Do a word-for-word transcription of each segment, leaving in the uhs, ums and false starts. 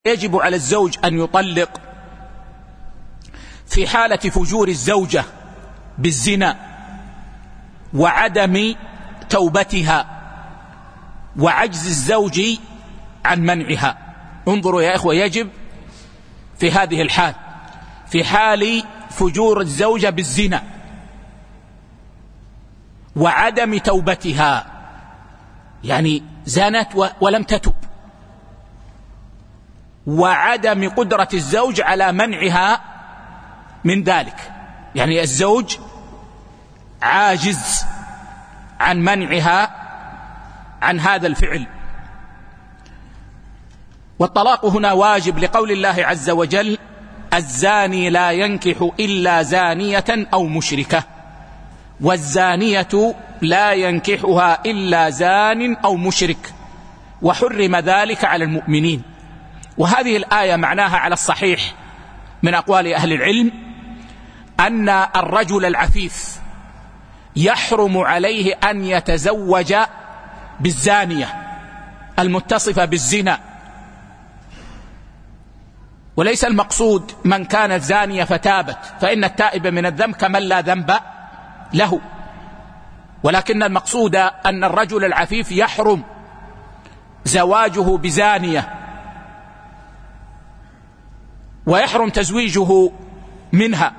يجب على الزوج أن يطلق في حالة فجور الزوجة بالزنا وعدم توبتها وعجز الزوج عن منعها. انظروا يا إخوة، يجب في هذه الحال، في حال فجور الزوجة بالزنا وعدم توبتها، يعني زانت ولم تتب، وعدم قدرة الزوج على منعها من ذلك، يعني الزوج عاجز عن منعها عن هذا الفعل. والطلاق هنا واجب لقول الله عز وجل: الزاني لا ينكح إلا زانية أو مشركة، والزانية لا ينكحها إلا زان أو مشرك، وحرم ذلك على المؤمنين. وهذه الآية معناها على الصحيح من أقوال أهل العلم أن الرجل العفيف يحرم عليه أن يتزوج بالزانية المتصفة بالزنا، وليس المقصود من كانت زانية فتابت، فإن التائب من الذنب كمن لا ذنب له، ولكن المقصود أن الرجل العفيف يحرم زواجه بزانية ويحرم تزويجه منها.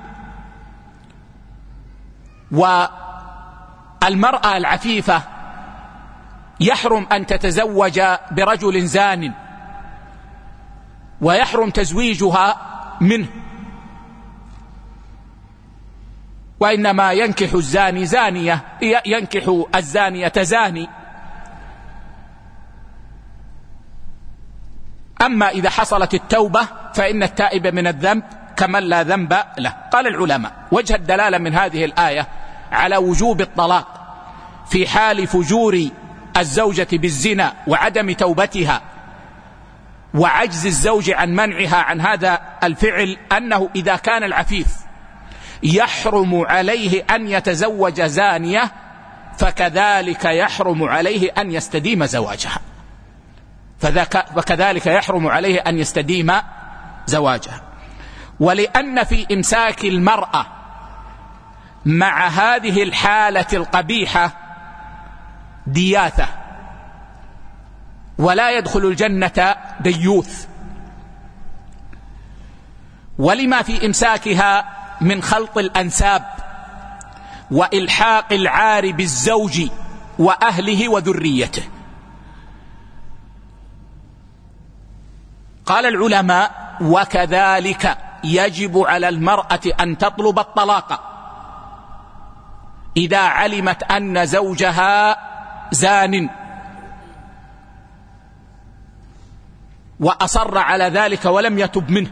والمرأة العفيفة يحرم أن تتزوج برجل زان ويحرم تزويجها منه، وإنما ينكح الزاني زانية، ينكح الزانية زاني. أما إذا حصلت التوبة فإن التائب من الذنب كمن لا ذنب له. قال العلماء: وجه الدلالة من هذه الآية على وجوب الطلاق في حال فجور الزوجة بالزنا وعدم توبتها وعجز الزوج عن منعها عن هذا الفعل، أنه إذا كان العفيف يحرم عليه أن يتزوج زانية، فكذلك يحرم عليه أن يستديم زواجها، فكذلك يحرم عليه أن يستديم زواجها. ولأن في إمساك المرأة مع هذه الحالة القبيحة دياثة، ولا يدخل الجنة ديوث، ولما في إمساكها من خلط الأنساب وإلحاق العار بالزوج وأهله وذريته. قال العلماء: وكذلك يجب على المرأة أن تطلب الطلاق إذا علمت أن زوجها زان وأصر على ذلك ولم يتب منه،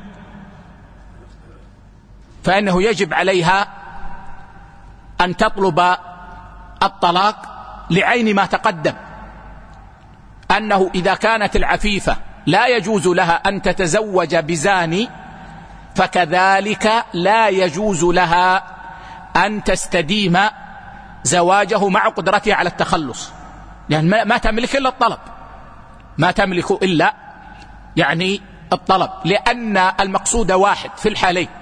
فإنه يجب عليها أن تطلب الطلاق لعين ما تقدم، أنه إذا كانت العفيفة لا يجوز لها أن تتزوج بزاني، فكذلك لا يجوز لها أن تستديم زواجه مع قدرتها على التخلص، لأن يعني ما تملك إلا الطلب، ما تملك إلا يعني الطلب، لأن المقصود واحد في الحالين،